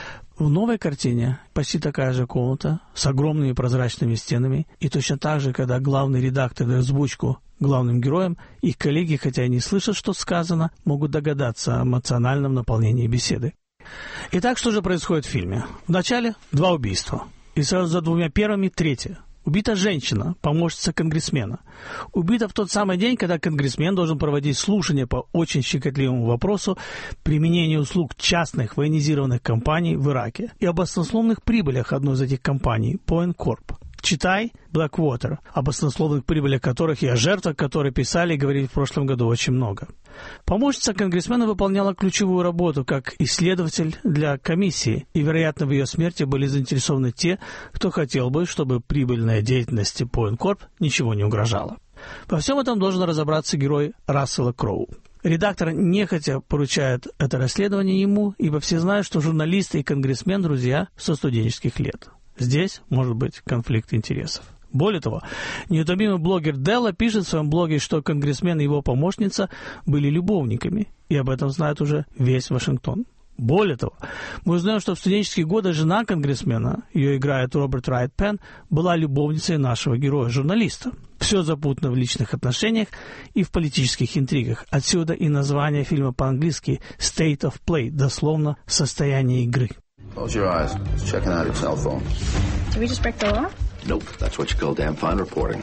В новой картине почти такая же комната с огромными прозрачными стенами, и точно так же, когда главный редактор дает озвучку главным героям, их коллеги, хотя и не слышат, что сказано, могут догадаться о эмоциональном наполнении беседы. Итак, что же происходит в фильме? Вначале 2 убийства, и сразу за 2 первыми 3. Убита женщина, помощница конгрессмена. Убита в тот самый день, когда конгрессмен должен проводить слушания по очень щекотливому вопросу применения услуг частных военизированных компаний в Ираке и об баснословных прибылях одной из этих компаний, Point Corp. Читай Blackwater, об баснословных прибылях которых и о жертвах, которые писали и говорили в прошлом году очень много. Помощница конгрессмена выполняла ключевую работу как исследователь для комиссии, и, вероятно, в ее смерти были заинтересованы те, кто хотел бы, чтобы прибыльная деятельность Point Corp ничего не угрожала. Во всем этом должен разобраться герой Рассела Кроу. Редактор нехотя поручает это расследование ему, ибо все знают, что журналисты и конгрессмен – друзья со студенческих лет. Здесь может быть конфликт интересов. Более того, неутомимый блогер Делла пишет в своем блоге, что конгрессмен и его помощница были любовниками, и об этом знает уже весь Вашингтон. Более того, мы узнаем, что в студенческие годы жена конгрессмена, ее играет Роберт Райт Пенн, была любовницей нашего героя-журналиста. Все запутано в личных отношениях и в политических интригах. Отсюда и название фильма по-английски «State of Play», дословно «Состояние игры». Close your eyes. It's checking out your cell phone. Did we just break the law? Nope, that's what you call damn fine reporting.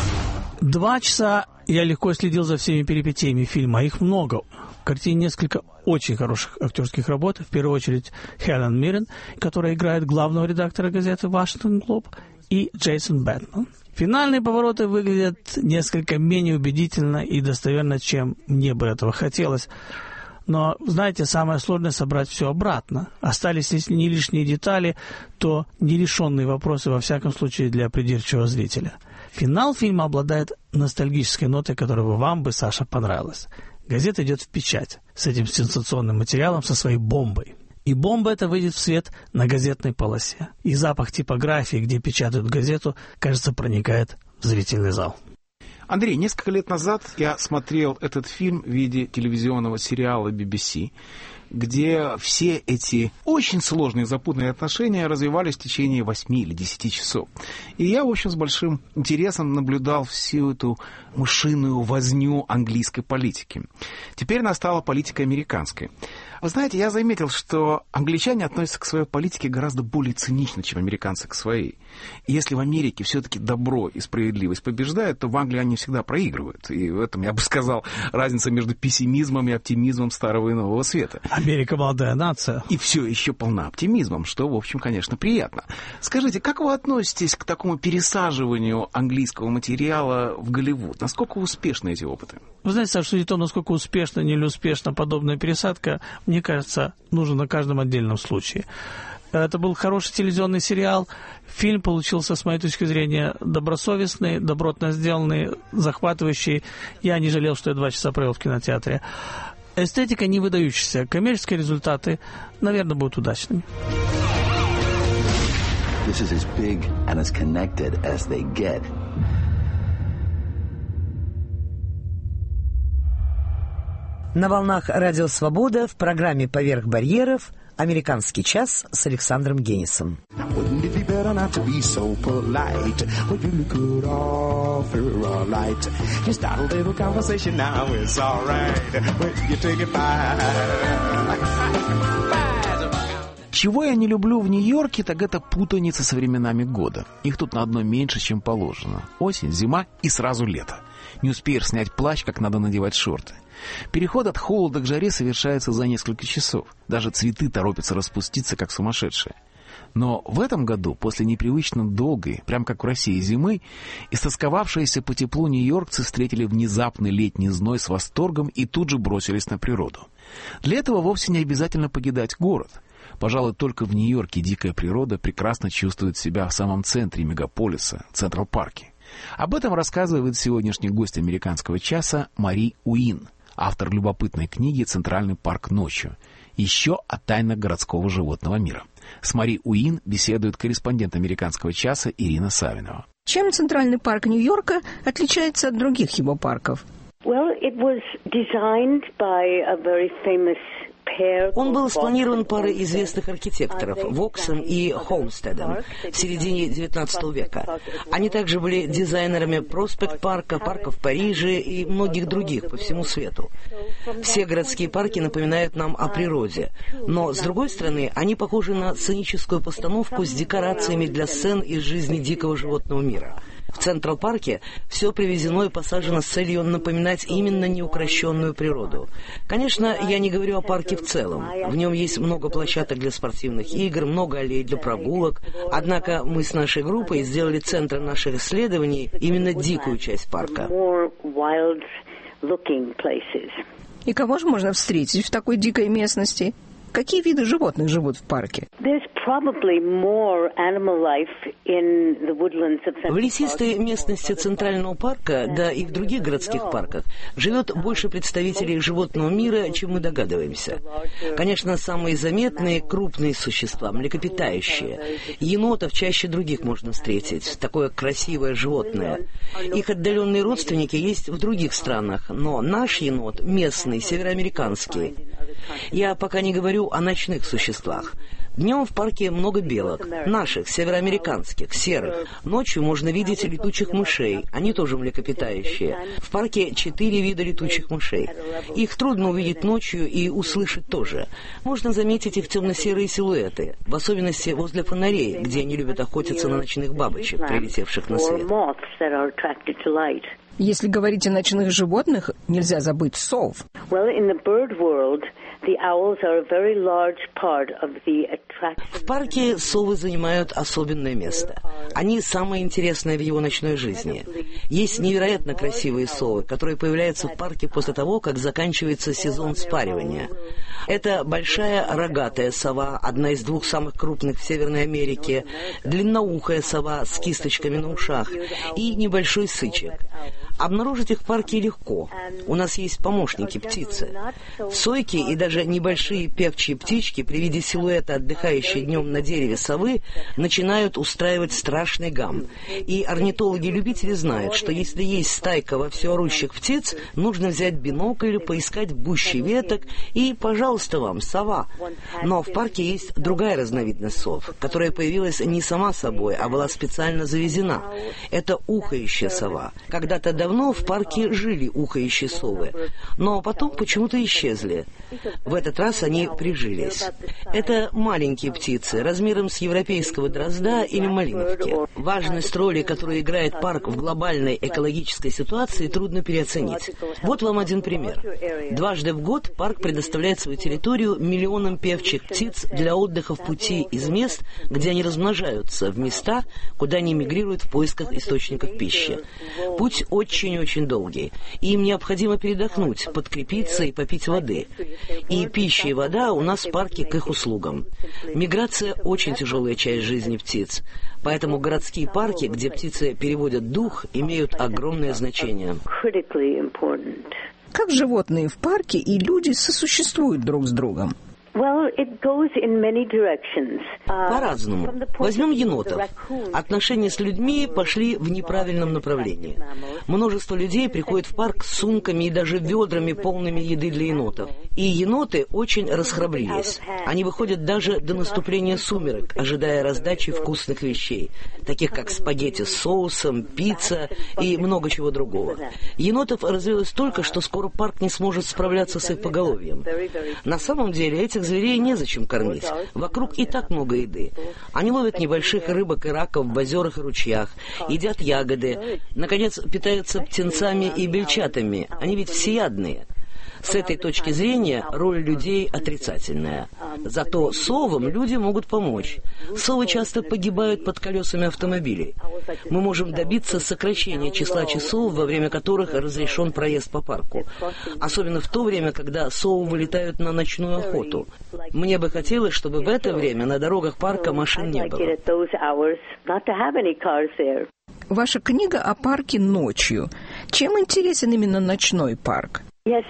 2 часа я легко следил за всеми перипетиями фильма. Их много. В картине несколько очень хороших актерских работ. В первую очередь Хелен Миррен, которая играет главного редактора газеты «Вашингтон Глоб», и Джейсон Бэтмен. Финальные повороты выглядят несколько менее убедительно и достоверно, чем мне бы этого хотелось. Но, знаете, самое сложное — собрать все обратно. Остались, если не лишние детали, то нерешенные вопросы, во всяком случае, для придирчивого зрителя. Финал фильма обладает ностальгической нотой, которая бы вам, Саша, понравилась. Газета идет в печать с этим сенсационным материалом, со своей бомбой. И бомба эта выйдет в свет на газетной полосе. И запах типографии, где печатают газету, кажется, проникает в зрительный зал. Андрей, несколько лет назад я смотрел этот фильм в виде телевизионного сериала BBC, где все эти очень сложные запутанные отношения развивались в течение 8 или 10 часов. И я, в общем, с большим интересом наблюдал всю эту мышиную возню английской политики. Теперь настала политика американская. Вы знаете, я заметил, что англичане относятся к своей политике гораздо более цинично, чем американцы к своей. И если в Америке все-таки добро и справедливость побеждают, то в Англии они всегда проигрывают. И в этом, я бы сказал, разница между пессимизмом и оптимизмом старого и нового света. Америка молодая нация. И все еще полна оптимизмом, что, в общем, конечно, приятно. Скажите, как вы относитесь к такому пересаживанию английского материала в Голливуд? Насколько успешны эти опыты? Вы знаете, Саша, судя то, насколько успешна или неуспешна подобная пересадка, мне кажется, нужно на каждом отдельном случае. Это был хороший телевизионный сериал. Фильм получился, с моей точки зрения, добросовестный, добротно сделанный, захватывающий. Я не жалел, что я 2 часа провел в кинотеатре. Эстетика не выдающаяся. Коммерческие результаты, наверное, будут удачными. This is as big and as connected as they get. На волнах Радио Свобода в программе «Поверх барьеров» «Американский час» с Александром Генисом. Чего я не люблю в Нью-Йорке, так это путаница со временами года. Их тут на одно меньше, чем положено. Осень, зима и сразу лето. Не успеешь снять плащ, как надо надевать шорты. Переход от холода к жаре совершается за несколько часов. Даже цветы торопятся распуститься, как сумасшедшие. Но в этом году, после непривычно долгой, прям как в России, зимы, истосковавшиеся по теплу нью-йоркцы встретили внезапный летний зной с восторгом и тут же бросились на природу. Для этого вовсе не обязательно покидать город. Пожалуй, только в Нью-Йорке дикая природа прекрасно чувствует себя в самом центре мегаполиса, Централ-парке. Об этом рассказывает сегодняшний гость американского часа Мари Уин, автор любопытной книги «Центральный парк ночью». Еще о тайнах городского животного мира. С Мари Уин беседует корреспондент американского часа Ирина Савинова. Чем Центральный парк Нью-Йорка отличается от других его парков? Он был спланирован парой известных архитекторов — Воксом и Холмстедом в середине XIX века. Они также были дизайнерами Проспект-парка, парка в Париже и многих других по всему свету. Все городские парки напоминают нам о природе, но, с другой стороны, они похожи на сценическую постановку с декорациями для сцен из жизни дикого животного мира. В Централ-парке все привезено и посажено с целью напоминать именно неукрощенную природу. Конечно, я не говорю о парке в целом. В нем есть много площадок для спортивных игр, много аллей для прогулок. Однако мы с нашей группой сделали центром наших исследований именно дикую часть парка. И кого же можно встретить в такой дикой местности? Какие виды животных живут в парке? В лесистой местности Центрального парка, да и в других городских парках, живет больше представителей животного мира, чем мы догадываемся. Конечно, самые заметные — крупные существа, млекопитающие. Енотов чаще других можно встретить. Такое красивое животное. Их отдаленные родственники есть в других странах, но наш енот — местный, североамериканский. Я пока не говорю о ночных существах. Днем в парке много белок, наших, североамериканских, серых. Ночью можно видеть летучих мышей, они тоже млекопитающие. В парке 4 вида летучих мышей. Их трудно увидеть ночью и услышать тоже. Можно заметить их темно-серые силуэты, в особенности возле фонарей, где они любят охотиться на ночных бабочек, прилетевших на свет. Если говорить о ночных животных, нельзя забыть сов. В парке совы занимают особенное место. Они самое интересное в его ночной жизни. Есть невероятно красивые совы, которые появляются в парке после того, как заканчивается сезон спаривания. Это большая рогатая сова, одна из 2 самых крупных в Северной Америке, длинноухая сова с кисточками на ушах и небольшой сычек. Обнаружить их в парке легко. У нас есть помощники птицы. Сойки и даже небольшие певчие птички при виде силуэта, отдыхающей днем на дереве совы, начинают устраивать страшный гам. И орнитологи-любители знают, что если есть стайка вовсю орущих птиц, нужно взять бинокль, поискать в гуще веток и, пожалуйста, вам сова. Но в парке есть другая разновидность сов, которая появилась не сама собой, а была специально завезена. Это ухающая сова. Когда-то давно в парке жили ухающие совы, но потом почему-то исчезли. В этот раз они прижились. Это маленькие птицы, размером с европейского дрозда или малиновки. Важность роли, которую играет парк в глобальной экологической ситуации, трудно переоценить. Вот вам один пример. Дважды в год парк предоставляет свою территорию миллионам певчих птиц для отдыха в пути из мест, где они размножаются, в места, куда они мигрируют в поисках источников пищи. Путь очень-очень долгий, и им необходимо передохнуть, подкрепиться и попить воды. И пища и вода у нас в парке к их услугам. Миграция – очень тяжелая часть жизни птиц, поэтому городские парки, где птицы переводят дух, имеют огромное значение. Как животные в парке и люди сосуществуют друг с другом? По-разному. Возьмем енотов. Отношения с людьми пошли в неправильном направлении. Множество людей приходит в парк с сумками и даже ведрами, полными еды для енотов. И еноты очень расхрабрились. Они выходят даже до наступления сумерек, ожидая раздачи вкусных вещей, таких как спагетти с соусом, пицца и много чего другого. Енотов развилось столько, что скоро парк не сможет справляться с их поголовьем. На самом деле этих зверей незачем кормить. Вокруг и так много еды. Они ловят небольших рыбок и раков в озерах и ручьях, едят ягоды, наконец, питаются птенцами и бельчатами. Они ведь всеядные. С этой точки зрения роль людей отрицательная. Зато совам люди могут помочь. Совы часто погибают под колесами автомобилей. Мы можем добиться сокращения числа часов, во время которых разрешен проезд по парку. Особенно в то время, когда совы вылетают на ночную охоту. Мне бы хотелось, чтобы в это время на дорогах парка машин не было. Ваша книга о парке ночью. Чем интересен именно ночной парк?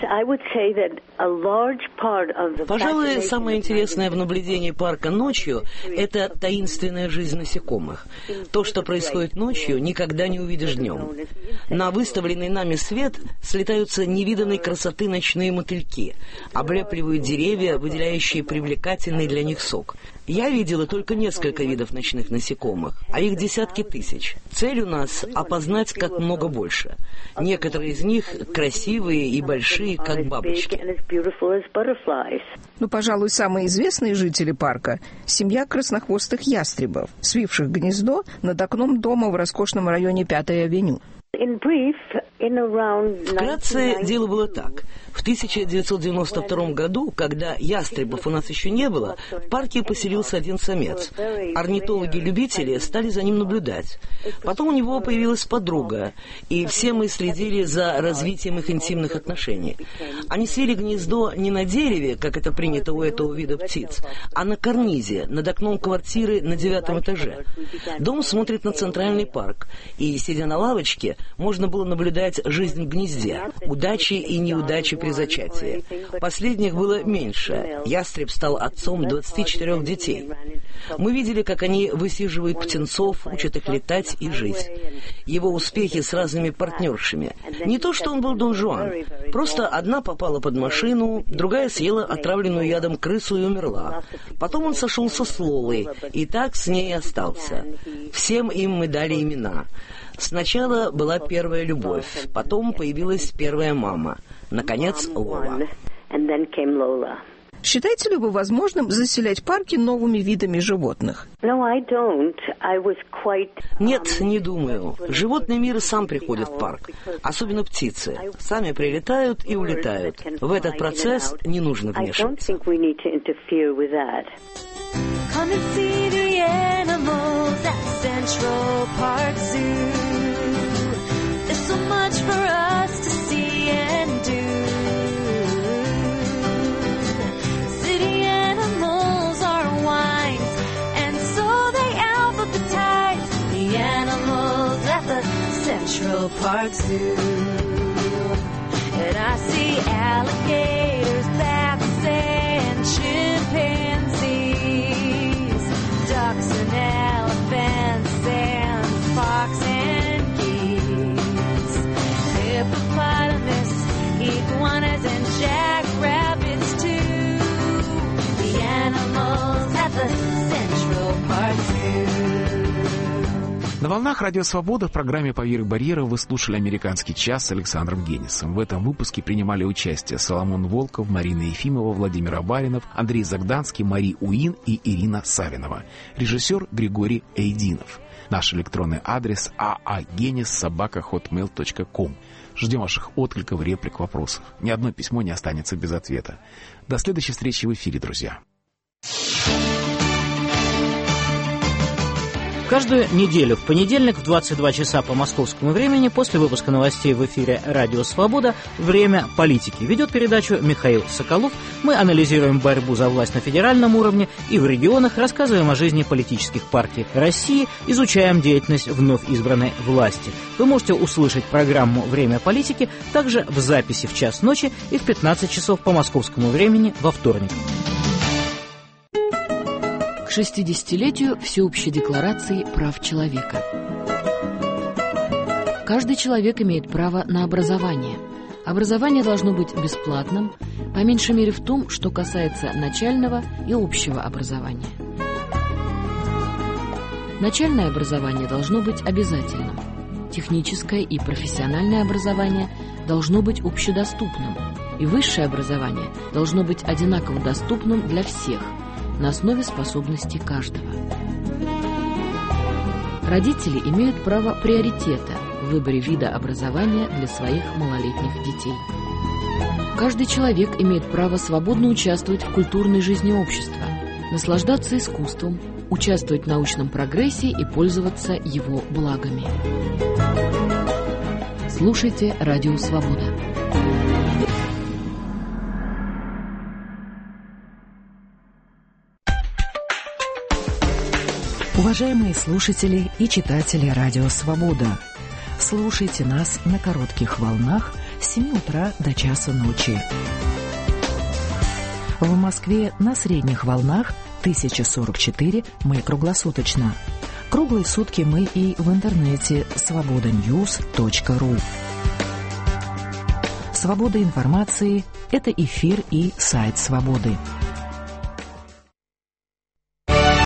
Пожалуй, самое интересное в наблюдении парка ночью – это таинственная жизнь насекомых. То, что происходит ночью, никогда не увидишь днем. На выставленный нами свет слетаются невиданной красоты ночные мотыльки, облепливают деревья, выделяющие привлекательный для них сок. Я видела только несколько видов ночных насекомых, а их десятки тысяч. Цель у нас – опознать как много больше. Некоторые из них красивые и большие, как бабочки. Ну, пожалуй, самые известные жители парка – семья краснохвостых ястребов, свивших гнездо над окном дома в роскошном районе 5-й авеню. Вкратце, дело было так. В 1992 году, когда ястребов у нас еще не было, в парке поселился один самец. Орнитологи-любители стали за ним наблюдать. Потом у него появилась подруга, и все мы следили за развитием их интимных отношений. Они свили гнездо не на дереве, как это принято у этого вида птиц, а на карнизе, над окном квартиры на 9-м этаже. Дом смотрит на центральный парк, и, сидя на лавочке, можно было наблюдать назвать «Жизнь в гнезде», удачи и неудачи при зачатии. Последних было меньше. Ястреб стал отцом 24 детей. Мы видели, как они высиживают птенцов, учат их летать и жить. Его успехи с разными партнершами. Не то, что он был Дон Жуан. Просто одна попала под машину, другая съела отравленную ядом крысу и умерла. Потом он сошелся с Лолой, и так с ней остался. Всем им мы дали имена. Сначала была первая любовь, потом появилась первая мама. Наконец, Лола. Считаете ли вы возможным заселять парки новыми видами животных? Нет, не думаю. Животный мир сам приходит в парк. Особенно птицы. Сами прилетают и улетают. В этот процесс не нужно вмешиваться. Come and see the animals at Central Park Zoo. There's so much for us to see and do. City animals are wines, and so they alphabetize the animals at the Central Park Zoo. And I see alligators, bats, and chimpanzees, ducks and elephants and fox and geese, hippopotamus, iguanas and jackrabbits too. The animals at the Central Park Zoo. На волнах Радио Свобода в программе «Поверх барьера» вы слушали «Американский час» с Александром Генисом. В этом выпуске принимали участие Соломон Волков, Марина Ефимова, Владимир Абаринов, Андрей Загданский, Мари Уин и Ирина Савинова. Режиссер Григорий Эйдинов. Наш электронный адрес aagenis@hotmail.com. Ждем ваших откликов, реплик, вопросов. Ни одно письмо не останется без ответа. До следующей встречи в эфире, друзья. Каждую неделю в понедельник в 22 часа по московскому времени после выпуска новостей в эфире «Радио Свобода» «Время политики». Ведет передачу Михаил Соколов. Мы анализируем борьбу за власть на федеральном уровне и в регионах, рассказываем о жизни политических партий России, изучаем деятельность вновь избранной власти. Вы можете услышать программу «Время политики» также в записи в час ночи и в 15 часов по московскому времени во вторник. К 60-летию Всеобщей декларации прав человека. Каждый человек имеет право на образование. Образование должно быть бесплатным, по меньшей мере в том, что касается начального и общего образования. Начальное образование должно быть обязательным. Техническое и профессиональное образование должно быть общедоступным. И высшее образование должно быть одинаково доступным для всех, на основе способностей каждого. Родители имеют право приоритета в выборе вида образования для своих малолетних детей. Каждый человек имеет право свободно участвовать в культурной жизни общества, наслаждаться искусством, участвовать в научном прогрессе и пользоваться его благами. Слушайте «Радио Свобода». Уважаемые слушатели и читатели «Радио Свобода», слушайте нас на коротких волнах с 7 утра до часа ночи. В Москве на средних волнах 1044 мы круглосуточно. Круглые сутки мы и в интернете svobodanews.ru. Свобода информации – это эфир и сайт «Свободы».